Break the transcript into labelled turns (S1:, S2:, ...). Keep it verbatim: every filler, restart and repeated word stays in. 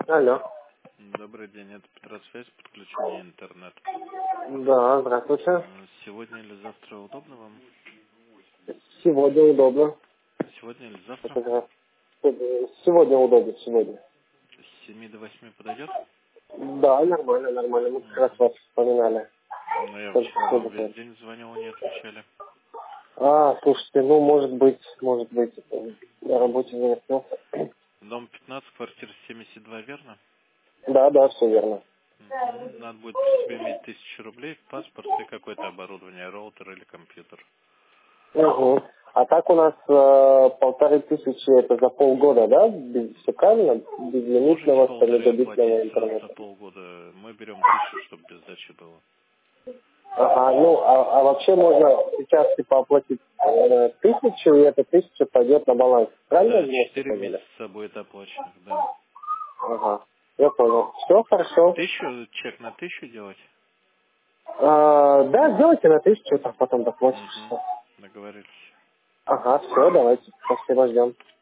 S1: Алло.
S2: Добрый день, это Петросвязь, подключение интернет.
S1: Да, здравствуйте.
S2: М, Сегодня или завтра удобно вам?
S1: Сегодня удобно.
S2: Сегодня или завтра?
S1: Это же- Сегодня удобно, сегодня.
S2: С семи до восьми подойдет?
S1: Да, нормально, нормально. Мы как раз
S2: Угу.
S1: вас вспоминали.
S2: Ну, я
S1: Только
S2: вчера
S1: что
S2: вам весь
S1: такое.
S2: день звонил, не отвечали.
S1: А, слушайте, ну, может быть, может быть, э, на работе зависел.
S2: Дом пятнадцать, квартира семьдесят два, верно?
S1: Да, да, все верно.
S2: Мгм. Надо будет при себе иметь тысячу рублей, паспорт и какое-то оборудование, роутер или компьютер.
S1: Угу. А так у нас э, полторы тысячи это за полгода, да? Без- Все правильно?
S2: Можете
S1: Безлимитного, сто
S2: полторы оплатить
S1: мегабитного
S2: сразу за
S1: интернета.
S2: полгода. Мы берем тысячу, чтобы без сдачи было.
S1: Ага, ну, а, а вообще можно сейчас типа оплатить э, тысячу, и эта тысяча пойдет на баланс. Правильно
S2: Да,
S1: мы все
S2: четыре
S1: поняли?
S2: месяца будет оплаченных, да.
S1: Ага, я понял. Все хорошо.
S2: Тысячу, чек на тысячу делать?
S1: А, да, сделайте на тысячу, так потом доплатишь.
S2: Угу. Договорились.
S1: Ага, все, давайте. Спасибо, ждем.